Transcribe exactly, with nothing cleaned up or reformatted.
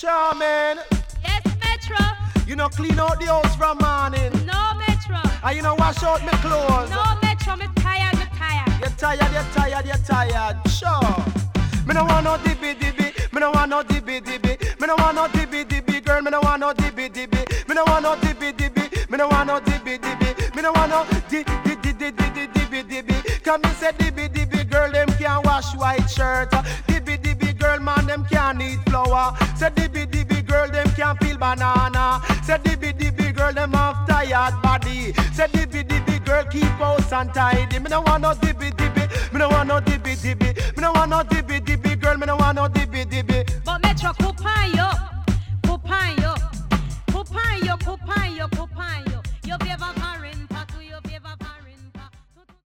Charming. Yes, Metro. You know clean out the house from morning. No, Metro. And you know wash out my clothes. No, Metro. Me tired, me tired. You're tired, you're tired, you're tired. Sure. Me no want no dibby dibby. Me no want no dibby dibby. Me no want no dibby dibby, girl. Me no want no dibby dibby. Me no want no dibby dibby. Me no want no dibby dibby. Me no want no di di di di di di dibby dibby. Come me say dibby dibby, girl. Them can't wash white shirt. Dibby dibby, girl, man, them can't eat flour. Say dibby dibby, girl, them can't peel banana. Say dibby dibby, girl, them have tired body. Say dibby dibby, girl, keep house untidy. Me no want no dibby dibby. Me no want no dibby dibby. Me no want no dibby dibby, girl. Me no want no dibby dibby. But Metro, coupon yo, coupon yo, coupon yo, coupon yo, coupon yo. Yo, be ever married.